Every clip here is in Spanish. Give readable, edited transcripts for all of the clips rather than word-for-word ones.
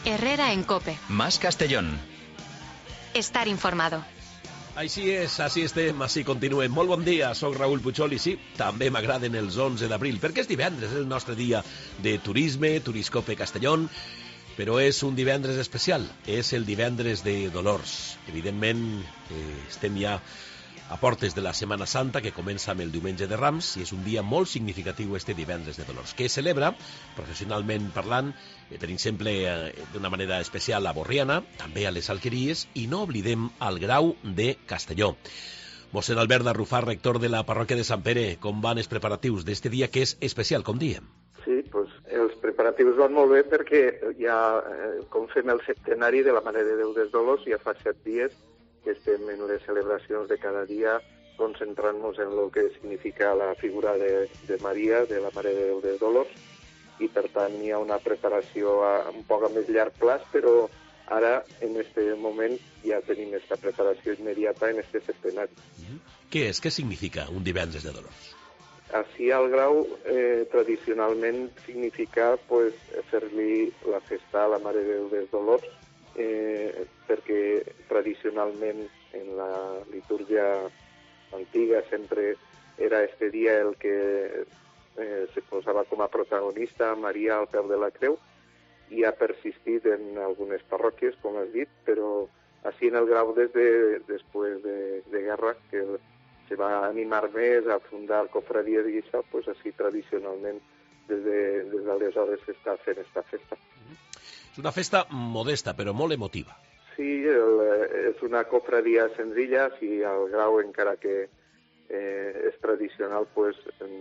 Herrera en COPE. Más Castellón. Estar informado. Així és, així estem, així continuem. Molt bon dia, soc Raül Puigol i sí, també m'agraden els 11 d'abril, perquè és divendres, és el nostre dia de turisme, Turiscope Castellón, però és un divendres especial, és el divendres de Dolors. Evidentment, estem ja a portes de la Setmana Santa, que comença amb el diumenge de Rams, i és un dia molt significatiu este divendres de Dolors, que es celebra, professionalment parlant, per exemple, d'una manera especial a Borriana, també a les Alqueries, i no oblidem al Grau de Castelló. Mossèn Albert Arrufat, rector de la parròquia de Sant Pere, com van els preparatius d'este dia que és especial, com diem? Sí, doncs els preparatius van molt bé perquè ja, com fem el septenari de la Mare de Déu dels Dolors, ja fa 7 dies que estem en les celebracions de cada dia concentrant-nos en el que significa la figura de Maria, de la Mare de Déu dels Dolors, i per tant hi ha una preparació un poc a més llarg plaç, però ara, en aquest moment, ja tenim aquesta preparació immediata en aquest septenari. Què és? Què significa un divendres de Dolors? Així al Grau, tradicionalment significa fer-li la festa a la Mare de Déu dels Dolors, perquè tradicionalment en la litúrgia antiga sempre era este dia el que se posava com a protagonista Maria al peu de la creu, i ha persistit en algunes parròquies, com has dit, però així en el Grau després de guerra, que se va animar més a fundar cofradies i això, pues així tradicionalment des d'aleshores s'està fent esta festa. És una festa modesta, però molt emotiva. Sí, és una cofradia senzilla, si al Grau, encara que és tradicional, pues,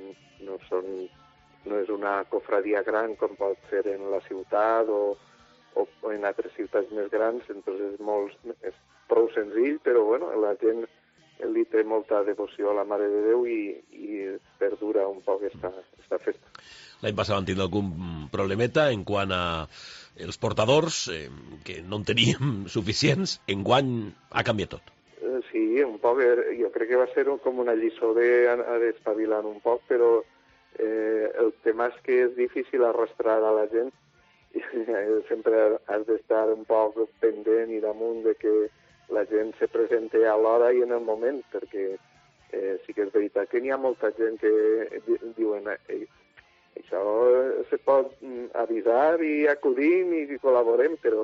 no és una cofradia gran com pot ser en la ciutat o en altres ciutats més grans, entonces és prou senzill, però bueno, la gent li té molta devoció a la Mare de Déu i perdura un poc esta festa. L'any passat vam tindre algun problemeta en quant a els portadors, que no en teníem suficients. Enguany ha canviat tot. Sí, un poc. Jo crec que va ser com una lliçó d'espavilant un poc, però el tema és que és difícil arrastrar a la gent. Sempre has d'estar un poc pendent i damunt de que la gent se presente a l'hora i en el moment, perquè sí que és veritat que n'hi ha molta gent que diuen això se pot avisar i acudim i col·laborem, però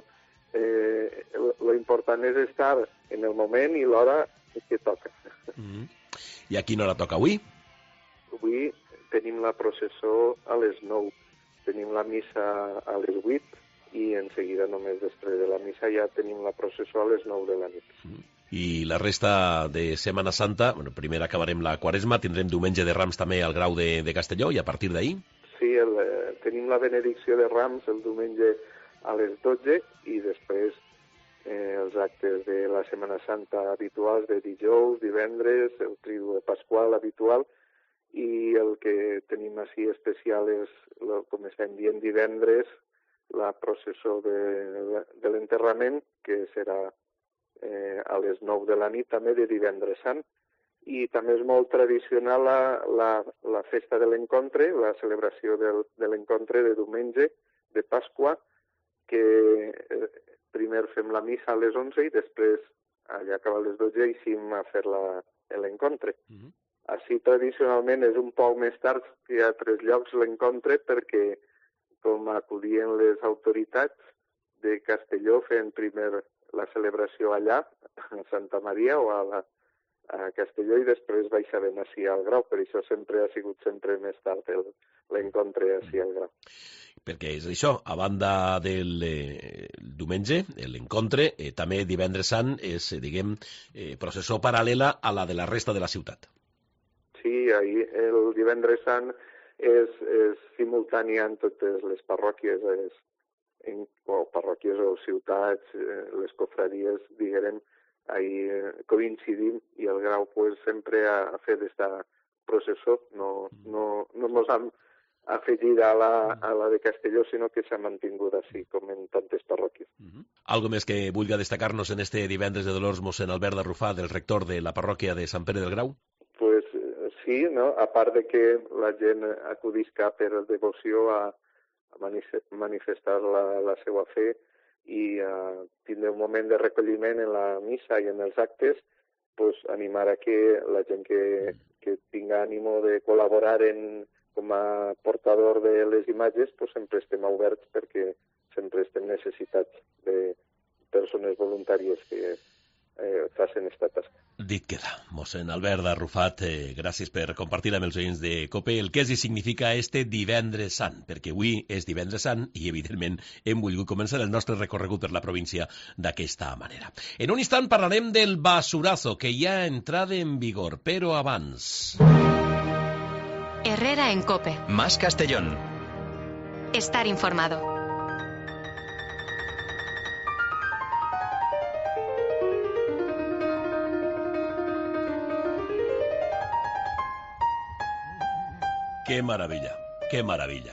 lo important és estar en el moment i l'hora que toca. I a quina hora toca avui? Avui tenim la processó a les 9, tenim la missa a les 8 i en seguida, només després de la missa, ja tenim la processó a les 9 de la nit. I la resta de Setmana Santa, bueno, primer acabarem la Quaresma, tindrem diumenge de Rams també al Grau de Castelló, i a partir d'ahir? Sí, tenim la benedicció de Rams el diumenge a les 12 i després els actes de la Setmana Santa habituals de dijous, divendres, el tridu pasqual habitual, i el que tenim així especial és, com estem dient, divendres, la processó de l'enterrament, que serà a les 9 de la nit, també de divendres sant. I també és molt tradicional la festa de l'encontre, la celebració de l'encontre de diumenge, de Pasqua, que primer fem la missa a les 11 i després, allà acaba a les 12, eixim a fer l'encontre. Així, tradicionalment, és un poc més tard que a altres llocs l'encontre, perquè com acudien les autoritats de Castelló fent primer la celebració allà, a Santa Maria o a Castelló, i després baixaven així al Grau. Per això sempre ha sigut sempre més tard l'encontre així al Grau. Perquè és això, a banda del diumenge, l'encontre, també divendres sant és, diguem, processó paral·lela a la de la resta de la ciutat. Sí, el divendres sant és simultània en totes les parròquies, o parròquies o ciutats, les cofradies, diguem, ahir coincidim, i el Grau sempre ha fet aquesta processó. No ens hem afegit a la de Castelló, sinó que s'ha mantingut així, com en tantes parròquies. Algo més que vulgui destacar-nos en este divendres de Dolors, mossèn Albert Arrufat, el rector de la parròquia de Sant Pere del Grau? Pues sí, no? A part de que la gent acudisca per devoció a manifestar la seva fe, i tindre un moment de recolliment en la missa i en els actes, pues, animar a que la gent que tinga ànimo de col·laborar com a portador de les imatges, pues, sempre estem oberts perquè sempre estem necessitats de persones voluntàries que facin esta tasca. Dit queda. Mossèn Albert Arrufat, gràcies per compartir amb els oients de COPE el que és i significa este divendres sant, perquè avui és divendres sant i, evidentment, hem volgut començar el nostre recorregut per la província d'aquesta manera. En un instant parlarem del basurazo, que ja ha entrat en vigor, però abans... Herrera en COPE. Más Castellón. Estar informado. ¡Qué maravilla! ¡Qué maravilla!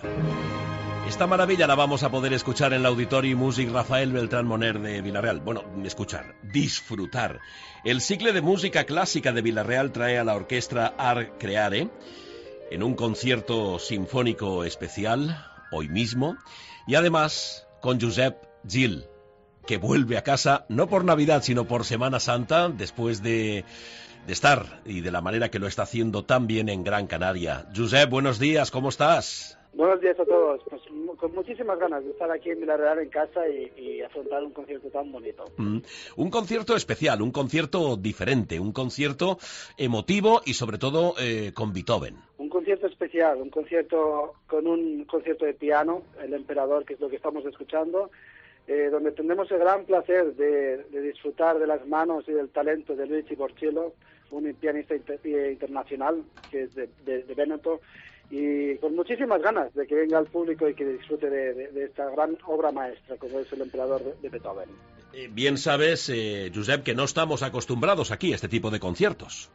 Esta maravilla la vamos a poder escuchar en el Auditori Music Rafael Beltrán Moner de Villarreal. Bueno, escuchar, disfrutar. El ciclo de música clásica de Villarreal trae a la orquesta Art Creare en un concierto sinfónico especial, hoy mismo, y además con Josep Gil, que vuelve a casa no por Navidad, sino por Semana Santa, después de estar y de la manera que lo está haciendo tan bien en Gran Canaria. Josep, buenos días, ¿cómo estás? Buenos días a todos. Pues con muchísimas ganas de estar aquí en Villarreal en casa y afrontar un concierto tan bonito. Un concierto especial, un concierto diferente, un concierto emotivo y sobre todo con Beethoven. Un concierto especial, un concierto con un concierto de piano, El Emperador, que es lo que estamos escuchando, donde tendremos el gran placer de disfrutar de las manos y del talento de Luigi Porcillo, un pianista internacional que es de Veneto, y con muchísimas ganas de que venga al público y que disfrute de esta gran obra maestra como es El Emperador de Beethoven. Bien sabes, Josep, que no estamos acostumbrados aquí a este tipo de conciertos.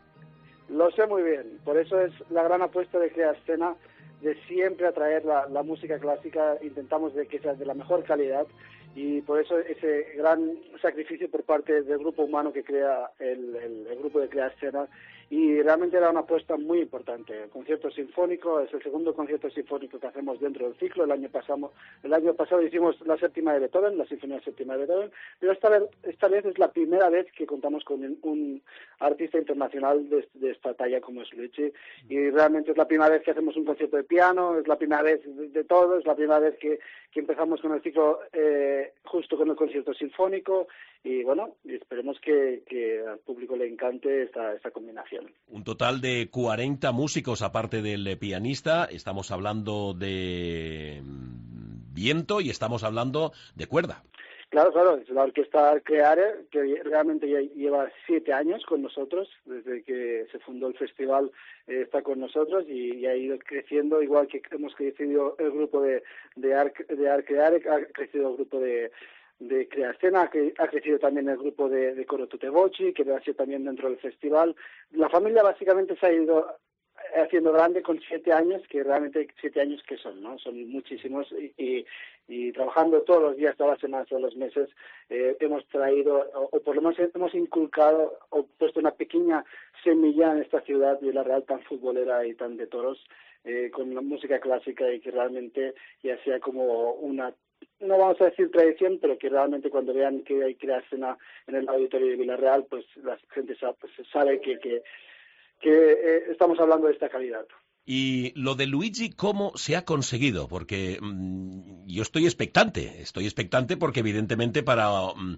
Lo sé muy bien, por eso es la gran apuesta de Creascena, de siempre atraer la música clásica, intentamos de que sea de la mejor calidad, y por eso ese gran sacrificio por parte del grupo humano que crea el grupo de Creascena, y realmente era una apuesta muy importante. El concierto sinfónico es el segundo concierto sinfónico que hacemos dentro del ciclo. El año pasado hicimos la séptima de Beethoven, la Sinfonía Séptima de Beethoven, pero esta vez es la primera vez que contamos con un artista internacional de esta talla como es Luigi, y realmente es la primera vez que hacemos un concierto de piano, es la primera vez de todo, es la primera vez que empezamos con el ciclo justo con el concierto sinfónico, y bueno, esperemos que al público le encante esta combinación. Un total de 40 músicos aparte del pianista. Estamos hablando de viento y estamos hablando de cuerda. Claro, es la orquesta Creare, que realmente ya lleva 7 años con nosotros, desde que se fundó el festival está con nosotros y ha ido creciendo, igual que hemos crecido el grupo de Art Creare, ha crecido el grupo de Creascena, que ha crecido también el grupo de Coro Tutte Voci, que ha sido también dentro del festival. La familia básicamente se ha ido haciendo grande con 7 años, que realmente 7 años que son, ¿no? Son muchísimos, y trabajando todos los días, todas las semanas, todos los meses, hemos traído, o por lo menos hemos inculcado o puesto una pequeña semilla en esta ciudad de Villarreal tan futbolera y tan de toros, con la música clásica, y que realmente ya sea como una, no vamos a decir tradición, pero que realmente cuando vean que hay Creascena en el auditorio de Villarreal, pues la gente sabe que estamos hablando de esta calidad. Y lo de Luigi, ¿cómo se ha conseguido? Porque yo estoy expectante porque evidentemente para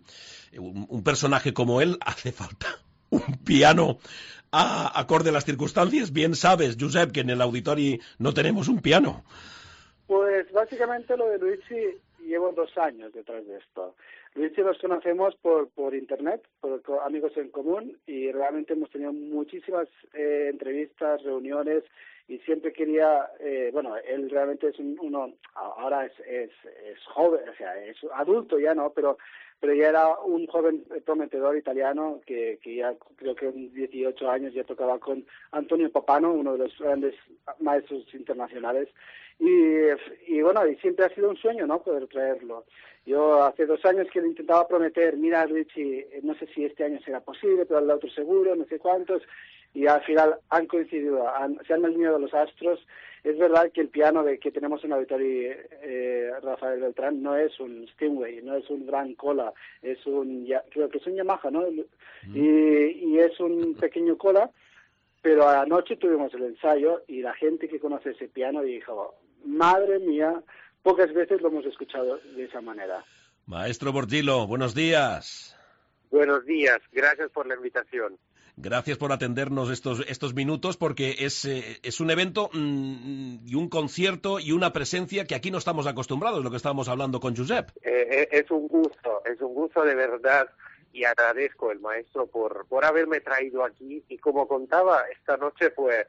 un personaje como él hace falta un piano acorde a las circunstancias. Bien sabes, Josep, que en el auditorio no tenemos un piano. Pues básicamente lo de Luigi, llevo 2 años detrás de esto. Luigi los conocemos por internet, por amigos en común, y realmente hemos tenido muchísimas entrevistas, reuniones, y siempre quería, él realmente es ahora es joven, o sea, es adulto ya, ¿no? Pero ya era un joven prometedor italiano que ya creo que en 18 años ya tocaba con Antonio Papano, uno de los grandes maestros internacionales, y bueno, y siempre ha sido un sueño, ¿no?, poder traerlo. Yo hace 2 años que le intentaba prometer, mira, Richie, no sé si este año será posible, pero al otro seguro, no sé cuántos, y al final han coincidido, se han alineado los astros, Es verdad que el piano que tenemos en el auditorio Rafael Beltrán no es un Steinway, no es un Gran Cola, creo que es un Yamaha, ¿no? Y es un pequeño Cola, pero anoche tuvimos el ensayo y la gente que conoce ese piano dijo, madre mía, pocas veces lo hemos escuchado de esa manera. Maestro Borgillo, buenos días. Buenos días, gracias por la invitación. Gracias por atendernos estos minutos, porque es un evento y un concierto y una presencia que aquí no estamos acostumbrados, lo que estábamos hablando con Josep. Es un gusto de verdad, y agradezco al maestro por haberme traído aquí, y como contaba, esta noche fue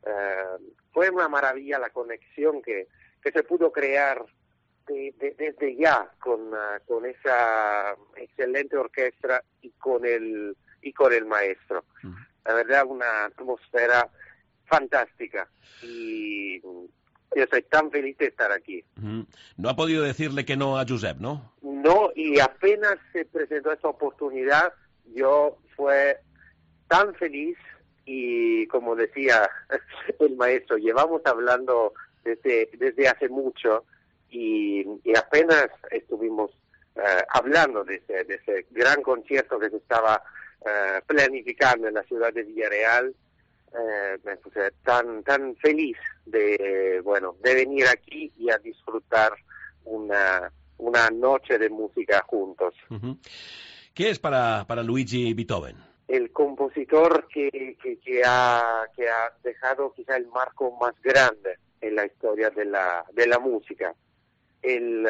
una maravilla la conexión que se pudo crear desde ya con esa excelente orquesta y con el maestro. La verdad, una atmósfera fantástica, y yo soy tan feliz de estar aquí. No ha podido decirle que no a Josep, ¿no? No, y apenas se presentó esta oportunidad, yo fue tan feliz, y como decía el maestro, llevamos hablando desde hace mucho, y apenas estuvimos hablando de ese gran concierto que se estaba planificando en la ciudad de Villarreal. Me puse tan feliz de venir aquí y a disfrutar una noche de música juntos. ¿Qué es para Luigi Beethoven? El compositor que ha dejado quizá el marco más grande en la historia de la música. El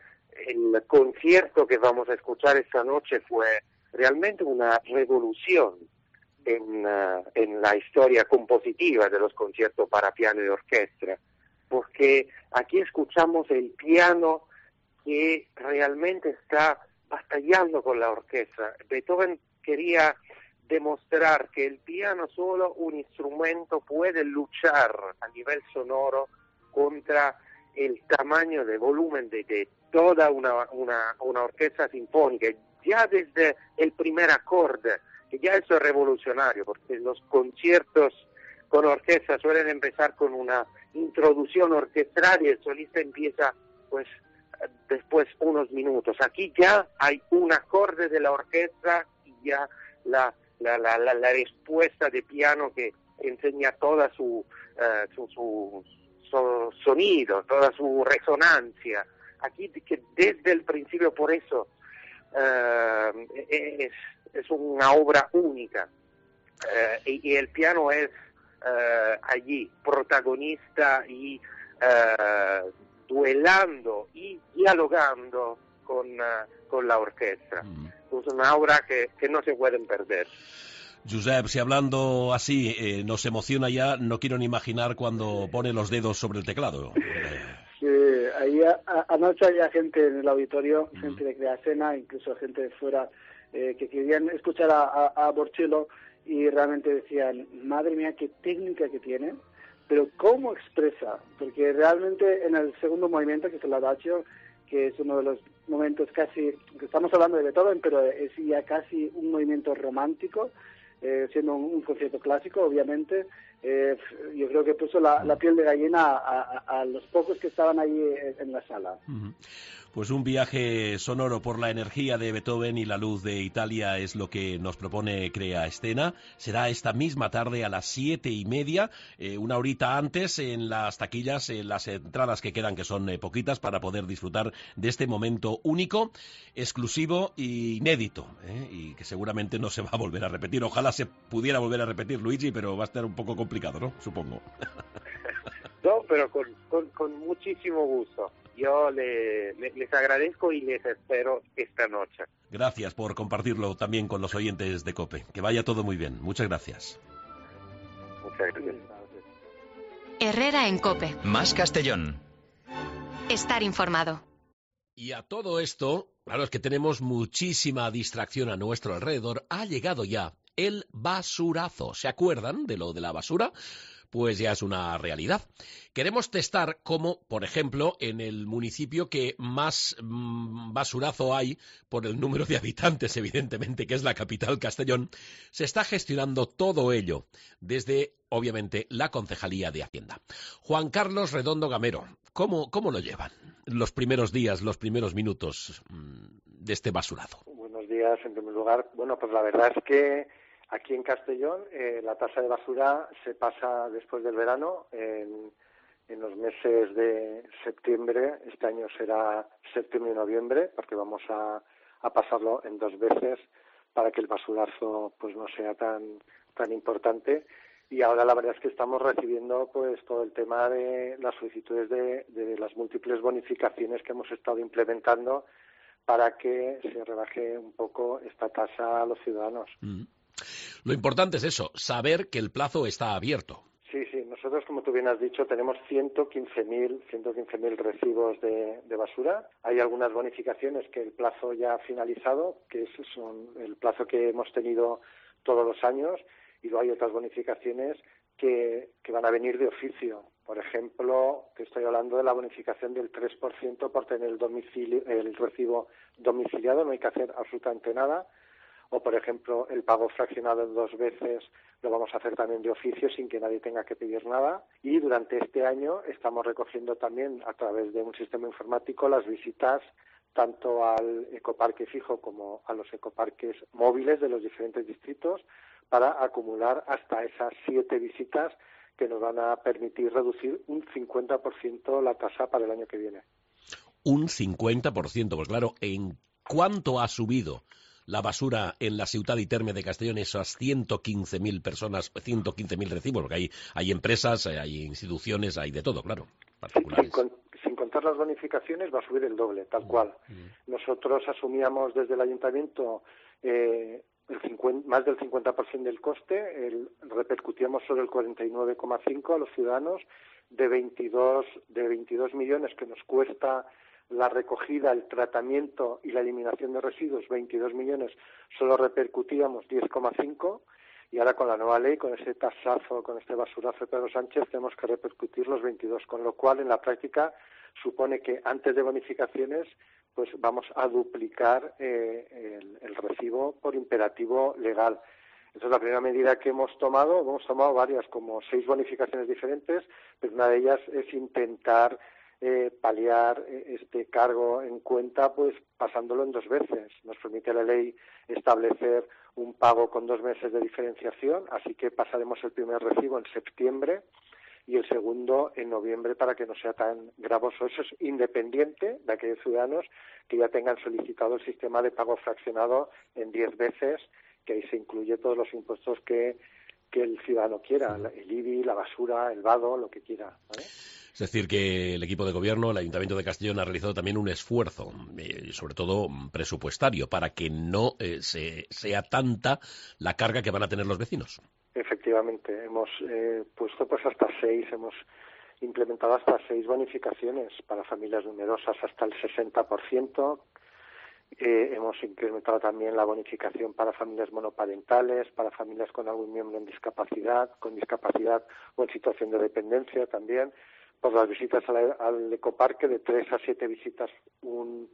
concierto que vamos a escuchar esta noche fue realmente una revolución en la historia compositiva de los conciertos para piano y orquesta, porque aquí escuchamos el piano que realmente está batallando con la orquesta. Beethoven quería demostrar que el piano, solo un instrumento, puede luchar a nivel sonoro contra el tamaño de volumen de toda una orquesta sinfónica. Ya desde el primer acorde, que ya eso es revolucionario, porque los conciertos con orquesta suelen empezar con una introducción orquestral y el solista empieza pues después unos minutos. Aquí ya hay un acorde de la orquesta y ya la respuesta de piano que enseña toda su sonido, toda su resonancia. Aquí que desde el principio, por eso es una obra única, y el piano es allí protagonista y duelando y dialogando con la orquesta. Es una obra que no se pueden perder. Josep, si hablando así nos emociona ya, no quiero ni imaginar cuando pone los dedos sobre el teclado. Sí, ahí anoche había gente en el auditorio, gente de Creacena, incluso gente de fuera, que querían escuchar a Borgillo, y realmente decían, madre mía, qué técnica que tiene, pero cómo expresa, porque realmente en el segundo movimiento, que es el Adagio, que es uno de los momentos casi, que estamos hablando de Beethoven, pero es ya casi un movimiento romántico, siendo un concierto clásico, obviamente. Yo creo que puso la piel de gallina a los pocos que estaban allí en la sala. Pues un viaje sonoro por la energía de Beethoven y la luz de Italia es lo que nos propone Crea Escena. Será esta misma tarde a las 7:30, una horita antes, en las taquillas, en las entradas que quedan, que son poquitas, para poder disfrutar de este momento único, exclusivo e inédito, y que seguramente no se va a volver a repetir. Ojalá se pudiera volver a repetir, Luigi, pero va a estar un poco complicado, ¿no? Supongo. No, pero con muchísimo gusto. Yo les agradezco y les espero esta noche. Gracias por compartirlo también con los oyentes de COPE. Que vaya todo muy bien. Muchas gracias. Muchas gracias. Herrera en COPE. Más Castellón. Estar informado. Y a todo esto, claro, es que tenemos muchísima distracción a nuestro alrededor. Ha llegado ya el basurazo. ¿Se acuerdan de lo de la basura? pues ya es una realidad. Queremos testar cómo, por ejemplo, en el municipio que más basurazo hay por el número de habitantes, evidentemente, que es la capital, Castellón, se está gestionando todo ello desde, obviamente, la Concejalía de Hacienda. Juan Carlos Redondo Gamero, ¿cómo lo llevan los primeros días, los primeros minutos de este basurazo? Buenos días, en primer lugar. Bueno, pues la verdad es que aquí en Castellón la tasa de basura se pasa después del verano en los meses de septiembre. Este año será septiembre y noviembre, porque vamos a pasarlo en 2 veces para que el basurazo pues no sea tan importante. Y ahora la verdad es que estamos recibiendo pues todo el tema de las solicitudes de las múltiples bonificaciones que hemos estado implementando para que se rebaje un poco esta tasa a los ciudadanos. Lo importante es eso, saber que el plazo está abierto. Sí, nosotros, como tú bien has dicho, tenemos 115.000 recibos de basura. Hay algunas bonificaciones que el plazo ya ha finalizado, que son el plazo que hemos tenido todos los años, y luego hay otras bonificaciones que van a venir de oficio. Por ejemplo, te estoy hablando de la bonificación del 3% por tener el recibo domiciliado, no hay que hacer absolutamente nada. O, por ejemplo, el pago fraccionado en 2 veces lo vamos a hacer también de oficio sin que nadie tenga que pedir nada. Y durante este año estamos recogiendo también a través de un sistema informático las visitas tanto al ecoparque fijo como a los ecoparques móviles de los diferentes distritos para acumular hasta esas 7 visitas que nos van a permitir reducir un 50% la tasa para el año que viene. Un 50%, pues claro, ¿en cuánto ha subido la basura en la ciudad y terme de Castellón, esas 115.000 personas, 115.000 recibos? Porque hay empresas, hay instituciones, hay de todo, claro, particulares. Sin contar las bonificaciones va a subir el doble, tal cual. Nosotros asumíamos desde el ayuntamiento más del 50% del coste, repercutíamos sobre el 49,5% a los ciudadanos, de 22 millones que nos cuesta la recogida, el tratamiento y la eliminación de residuos, 22 millones, solo repercutíamos 10,5, y ahora con la nueva ley, con ese tasazo, con este basurazo de Pedro Sánchez, tenemos que repercutir los 22, con lo cual en la práctica supone que antes de bonificaciones pues vamos a duplicar el recibo por imperativo legal. Esa es la primera medida que hemos tomado varias, como 6 bonificaciones diferentes, pero una de ellas es intentar paliar este cargo en cuenta, pues pasándolo en 2 veces. Nos permite la ley establecer un pago con 2 meses de diferenciación, así que pasaremos el primer recibo en septiembre y el segundo en noviembre para que no sea tan gravoso. Eso es independiente de aquellos ciudadanos que ya tengan solicitado el sistema de pago fraccionado en 10 veces, que ahí se incluye todos los impuestos que el ciudadano quiera, el IBI, la basura, el vado, lo que quiera, ¿vale? Es decir, que el equipo de gobierno, el Ayuntamiento de Castellón, ha realizado también un esfuerzo, sobre todo presupuestario, para que no sea tanta la carga que van a tener los vecinos. Efectivamente, hemos puesto pues hasta 6, hemos implementado hasta 6 bonificaciones para familias numerosas hasta el 60%. Hemos incrementado también la bonificación para familias monoparentales, para familias con algún miembro con discapacidad o en situación de dependencia también. Por las visitas al ecoparque, de 3 a 7 visitas un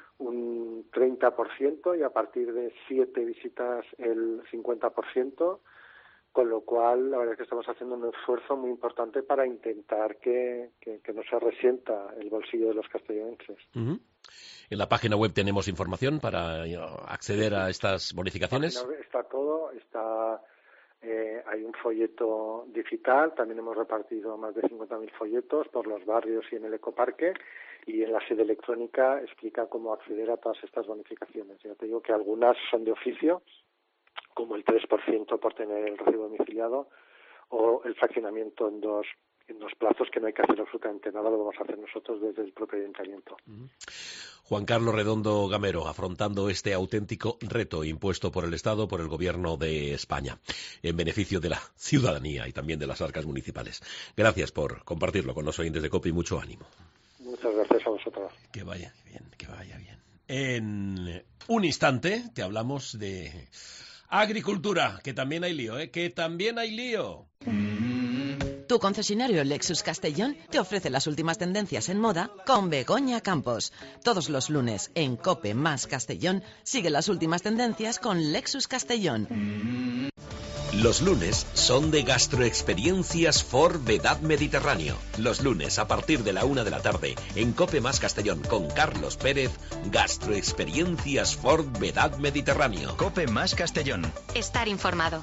30%, y a partir de 7 visitas el 50%, con lo cual la verdad es que estamos haciendo un esfuerzo muy importante para intentar que no se resienta el bolsillo de los castellonenses. En la página web tenemos información para acceder a estas bonificaciones. Está todo, hay un folleto digital, también hemos repartido más de 50.000 folletos por los barrios y en el ecoparque, y en la sede electrónica explica cómo acceder a todas estas bonificaciones. Ya te digo que algunas son de oficio, como el 3% por tener el recibo domiciliado, o el fraccionamiento en dos plazos, que no hay que hacer absolutamente nada, lo vamos a hacer nosotros desde el propio ayuntamiento. Juan Carlos Redondo Gamero, afrontando este auténtico reto impuesto por el Estado, por el Gobierno de España, en beneficio de la ciudadanía y también de las arcas municipales. Gracias por compartirlo con los oyentes de COPE y mucho ánimo. Muchas gracias a vosotros. Que vaya bien, que vaya bien. En un instante te hablamos de agricultura, que también hay lío, que también hay lío. Tu concesionario Lexus Castellón te ofrece las últimas tendencias en moda con Begoña Campos. Todos los lunes en COPE más Castellón sigue las últimas tendencias con Lexus Castellón. Los lunes son de Gastroexperiencias for Vedad Mediterráneo. Los lunes a partir de la 1 de la tarde en COPE más Castellón con Carlos Pérez, Gastroexperiencias for Vedad Mediterráneo. COPE más Castellón. Estar informado.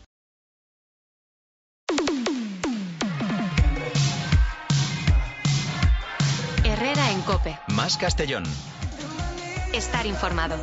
Herrera en COPE. Más Castellón. Estar informado.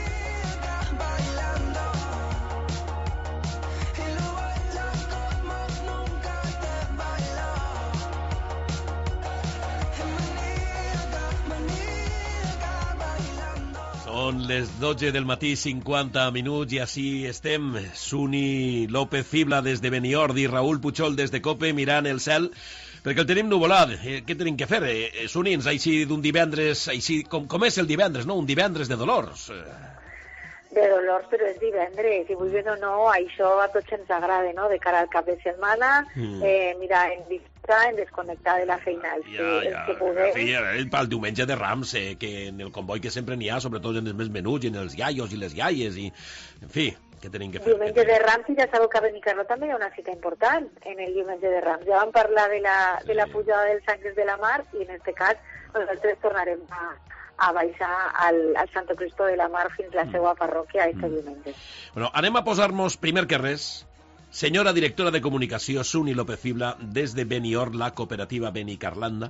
Són les 12 del matí, 50 minuts, i així estem. Suni López Fibla des de Beniord i Raül Puchol des de COPE mirant el cel, perquè el tenim nuvolat. Què tenim que fer? Suni, ens així d'un divendres, així com és el divendres, no? Un divendres de dolors. De dolors, però és divendres, i vulguis o no, això a tots ens agrada, no?, de cara al cap de setmana, mira, en disfrutar, en desconnectar de la feina, el que puguem. Pel diumenge de Rams, que en el comboi que sempre n'hi ha, sobretot en els més menuts, en els iaios i les iaies, i, en fi, què tenim que fer? Diumenge de Rams, i ja sabeu que a Benicarló també hi ha una cita important en el diumenge de Rams. Ja vam parlar de la pujada dels Àngels de la Mar, i en aquest cas nosaltres tornarem a baixar al Santo Cristo de la Mar fins a la seva parròquia aquest diumenge. Bueno, anem a posar-nos, primer que res, senyora directora de comunicació, Suni López Fibla, des de Beniord, la cooperativa Benicarlanda.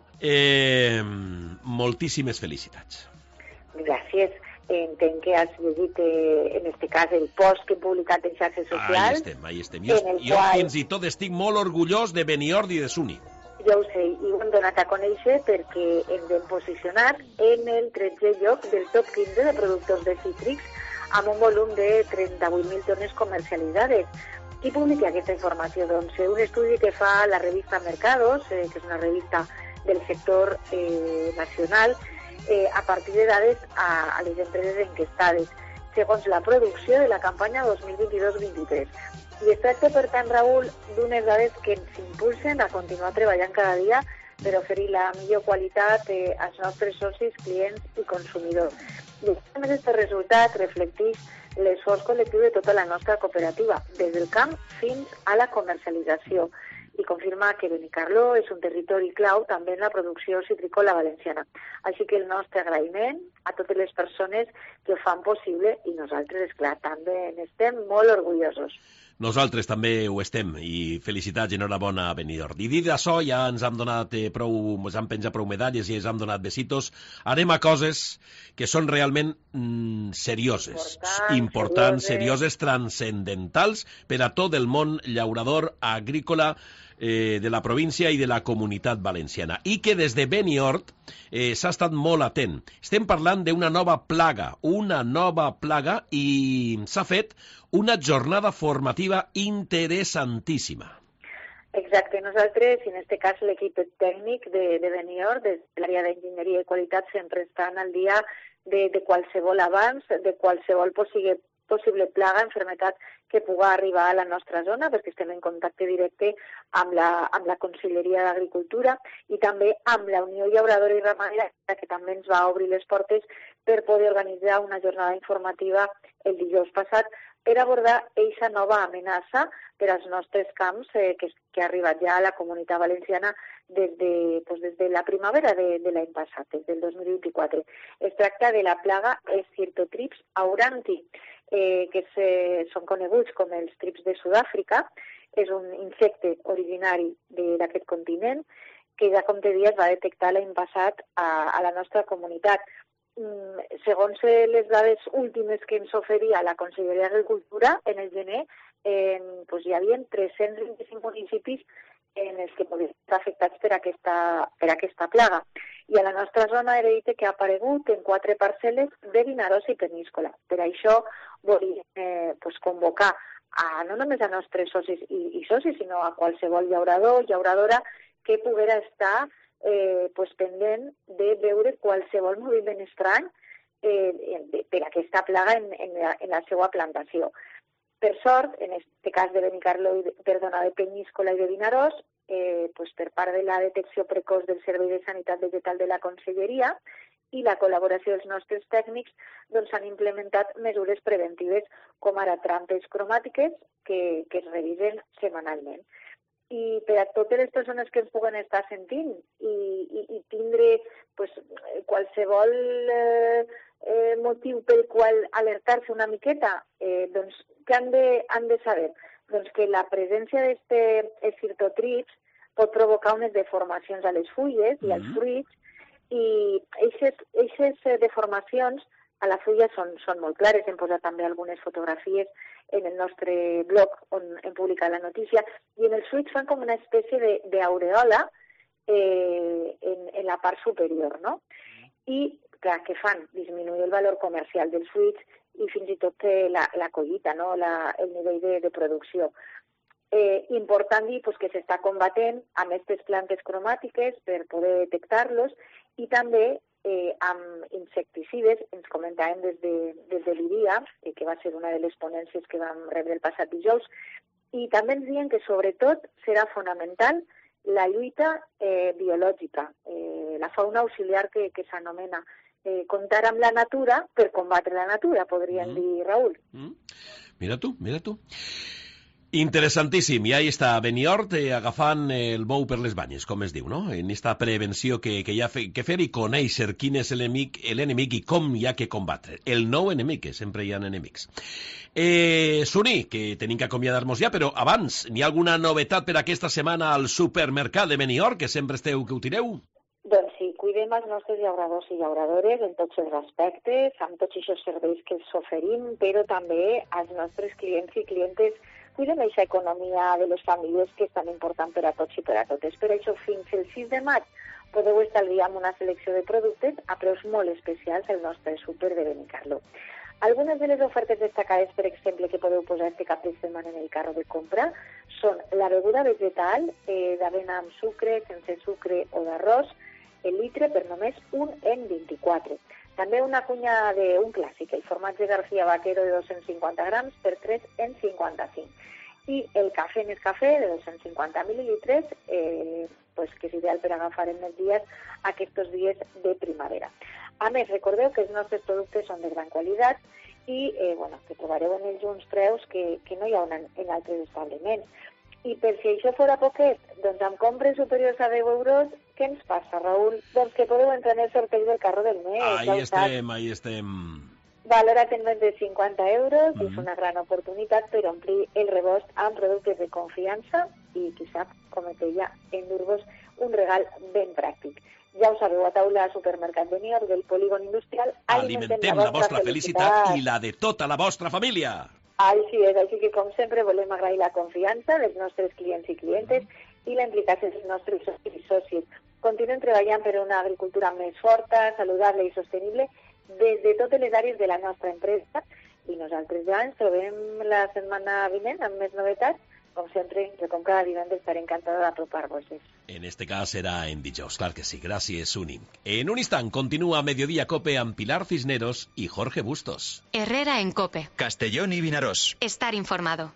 Moltíssimes felicitats. Gràcies. Entenc que has llegit, en aquest cas, el post que he publicat en xarxes socials. Ahí estem. Jo fins i tot estic molt orgullós de Beniord i de Suni. Ja ho sé, i ho hem donat a conèixer perquè ens hem posicionat en el 13è lloc del top 15 de productors de cítrics amb un volum de 38.000 tones comercialitzades. Qui publica aquesta informació? Doncs un estudi que fa la revista Mercados, que és una revista del sector nacional, a partir de dades a les empreses enquestades, segons la producció de la campanya 2022-23. I es tracta, per tant, Raül, d'unes dades que ens impulsen a continuar treballant cada dia per oferir la millor qualitat als nostres socis, clients i consumidors. I a més, aquest resultat reflecteix l'esforç col·lectiu de tota la nostra cooperativa, des del camp fins a la comercialització, i confirma que Benicarló és un territori clau també en la producció citrícola valenciana. Així que el nostre agraïment a totes les persones que ho fan possible, i nosaltres, esclar, també n'estem molt orgullosos. Nosaltres també ho estem, i felicitats i enhorabona a Benidorm. I dit això, ja ens han donat ens han penjat prou medalles i ens han donat besitos. Anem a coses que són realment serioses, importants, serioses, transcendentals per a tot el món llaurador agrícola de la província i de la comunitat valenciana, i que des de Beniord s'ha estat molt atent. Estem parlant d'una nova plaga, i s'ha fet una jornada formativa interessantíssima. Exacte, nosaltres, en aquest cas l'equip tècnic de Beniord, de l'àrea d'enginyeria i qualitat, sempre estan al dia de qualsevol avanç, de qualsevol possible plaga, enfermetat que pugui arribar a la nostra zona, perquè estem en contacte directe amb la Conselleria d'Agricultura i també amb la Unió Llauradora i Ramadera, que també ens va obrir les portes per poder organitzar una jornada informativa el dijous passat per abordar aquesta nova amenaça per als nostres camps que ha arribat ja a la comunitat valenciana des de la primavera de l'any passat, des del 2024. Es tracta de la plaga Scirtotrips auranti, que són coneguts com els trips de Sud-àfrica. És un insecte originari d'aquest continent que ja, com te dia, es va detectar l'any passat a la nostra comunitat. Segons les dades últimes que ens oferia la Conselleria d'Agricultura, en el gener hi havia 325 municipis en els que podien estar afectats per aquesta plaga. I a la nostra zona he dit que ha aparegut en 4 parcel·les de Vinaròs i Peníscola. Per això volíem convocar no només a nostres socis i socis, sinó a qualsevol llaurador o llauradora que poguera estar pendent de veure qualsevol moviment estrany per aquesta plaga en la seva plantació. Per sort, en aquest cas de Benicarló, de Peníscola i de Vinaròs, pues per part de la detecció precoç del Servei de Sanitat Vegetal de la Conselleria i la col·laboració dels nostres tècnics, doncs s'han implementat mesures preventives com ara trampes cromàtiques que es revisen setmanalment. I per a totes les persones que ens puguen estar sentint i tindre pues, qualsevol motiu pel qual alertar-se una miqueta, doncs què han de saber? Doncs que la presència d'aquests cirtotrips pot provocar unes deformacions a les fulles i als fruits, i aquestes deformacions a la fulla són molt clares. Hem posat també algunes fotografies en el nostre blog on hem publicat la notícia, i en els fruits fan com una espècie d'aureola en la part superior, no? I, clar, què fan? Disminuir el valor comercial dels fruits i fins i tot la collita, no? El nivell de producció. Important dir que s'està combatent amb aquestes plantes cromàtiques per poder detectar-los, i també amb insecticides. Ens comentàvem des de l'IDIA, que va ser una de les ponències que vam rebre el passat dijous, i també ens diuen que sobretot serà fonamental la lluita biològica, la fauna auxiliar que s'anomena, comptar amb la natura per combatre la natura, podríem dir, Raül. Mira tu. Interessantíssim. I ahí està Beniort agafant el bou per les banyes, com es diu, no? En aquesta prevenció que hi ha que fer i conèixer quin és l'enemic i com hi ha que combatre. El nou enemic, que sempre hi ha enemics. Suni, que tenim que acomiadar-nos ja, però abans, n'hi ha alguna novetat per aquesta setmana al supermercat de Beniort, que sempre esteu que ho tireu? Doncs sí, cuidem els nostres llauradors i llauradores en tots els aspectes, amb tots aquests serveis que els oferim, però també als nostres clients i clientes. Cuidem aquesta economia de les famílies, que és tan important per a tots i per a totes. Per això, fins el 6 de maig podeu estalviar amb una selecció de productes a preus molt especials al nostre súper de Benicarló. Algunes de les ofertes destacades, per exemple, que podeu posar este cap de setmana en el carro de compra són la beguda vegetal d'avena amb sucre, sense sucre o d'arròs, el litre per només 1,24 €. També una cunya d'un clàssic, el formatge García Vaquero de 250 grams per 3,55 €. I el cafè Nescafé de 250 mil·lilitres, que és ideal per agafar en els dies, aquests dies de primavera. A més, recordeu que els nostres productes són de gran qualitat i que trobareu en ells uns preus que no hi ha en altres establiments. I per si això fora poquet, doncs amb compres superiors a 10 €, què ens passa, Raül? Doncs que podeu entrar en el sorteig del carro del mes. Ahí estem. Valorat en més de 50 €, és una gran oportunitat per omplir el rebost amb productes de confiança i, qui sap, com et deia, endur-vos un regal ben pràctic. Ja ho sabeu, a taula Supermercat Beniort del Polígon Industrial, alimentem la vostra felicitat i la de tota la vostra família. Així és, així que com sempre volem agrair la confiança dels nostres clients i clientes i la implicació dels nostres socis i socis. Continuem treballant per una agricultura més forta, saludable i sostenible des de totes les àrees de la nostra empresa, i nosaltres ja ens trobem la setmana vinent amb més novetats. Com sempre, jo com cada divendres estaré encantada d'apropar-vos-les. En este cas serà en dijous, clar que sí. Gràcies, Suni. En un instant continua Mediodía Cope amb Pilar Cisneros i Jorge Bustos. Herrera en Cope. Castellón y Vinaròs. Estar informado.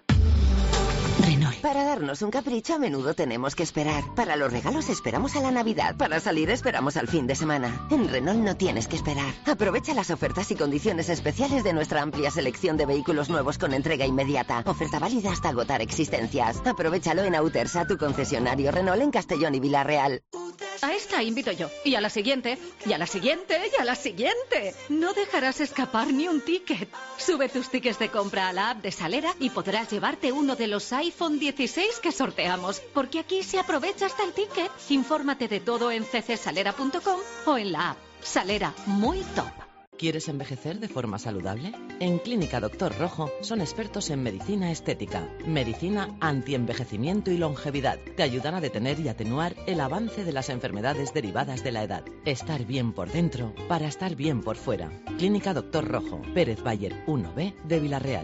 Renault. Para darnos un capricho a menudo tenemos que esperar. Para los regalos esperamos a la Navidad. Para salir esperamos al fin de semana. En Renault no tienes que esperar. Aprovecha las ofertas y condiciones especiales de nuestra amplia selección de vehículos nuevos con entrega inmediata. Oferta válida hasta agotar existencias. Aprovechalo en Autersa, tu concesionario Renault en Castellón y Vila-real. A esta invito yo. Y a la siguiente, y a la siguiente, y a la siguiente. No dejarás escapar ni un ticket. Sube tus tickets de compra a la app de Salera y podrás llevarte uno de los iPhone 16 que sorteamos. Porque aquí se aprovecha hasta el ticket. Infórmate de todo en ccsalera.com o en la app. Salera, muy top. ¿Quieres envejecer de forma saludable? En Clínica Doctor Rojo son expertos en medicina estética, medicina antienvejecimiento y longevidad. Te ayudan a detener y atenuar el avance de las enfermedades derivadas de la edad. Estar bien por dentro para estar bien por fuera. Clínica Doctor Rojo, Pérez Bayer 1B de Vila-real.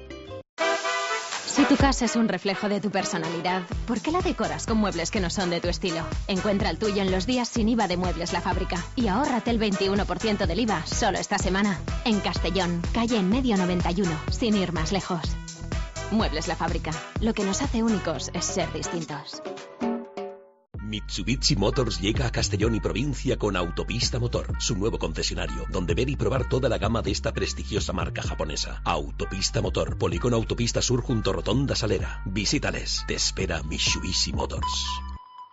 Si tu casa es un reflejo de tu personalidad, ¿por qué la decoras con muebles que no son de tu estilo? Encuentra el tuyo en los días sin IVA de Muebles La Fábrica y ahórrate el 21% del IVA solo esta semana. En Castellón, calle en medio 91, sin ir más lejos. Muebles La Fábrica. Lo que nos hace únicos es ser distintos. Mitsubishi Motors llega a Castellón y provincia con Autopista Motor, su nuevo concesionario, donde ver y probar toda la gama de esta prestigiosa marca japonesa. Autopista Motor, Polígono Autopista Sur junto a Rotonda Salera. Visítales, te espera Mitsubishi Motors.